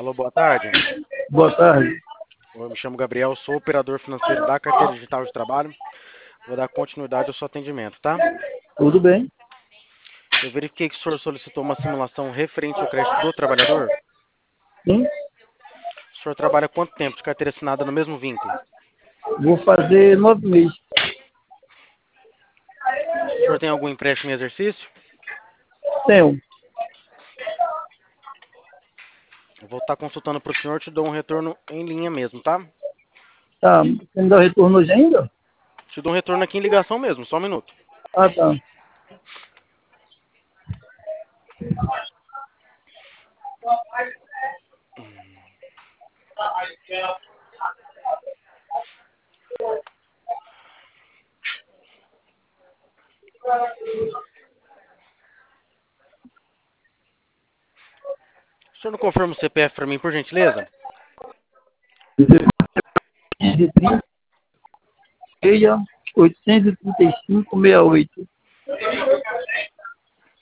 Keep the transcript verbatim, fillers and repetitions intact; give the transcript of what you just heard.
Alô, boa tarde. Boa tarde. Eu me chamo Gabriel, sou operador financeiro da Carteira Digital de Trabalho. Vou dar continuidade ao seu atendimento, tá? Tudo bem? Eu verifiquei que o senhor solicitou uma simulação referente ao crédito do trabalhador. Sim. O senhor trabalha há quanto tempo de carteira assinada no mesmo vínculo? Vou fazer nove meses. O senhor tem algum empréstimo em exercício? Tenho. Eu vou estar consultando para o senhor, te dou um retorno em linha mesmo, tá? Tá. Você me dá o retorno hoje ainda? Te dou um retorno aqui em ligação mesmo, só um minuto. Ah, tá. O senhor não confirma o C P F para mim, por gentileza? quinze, trinta, oitocentos e trinta e cinco, sessenta e oito.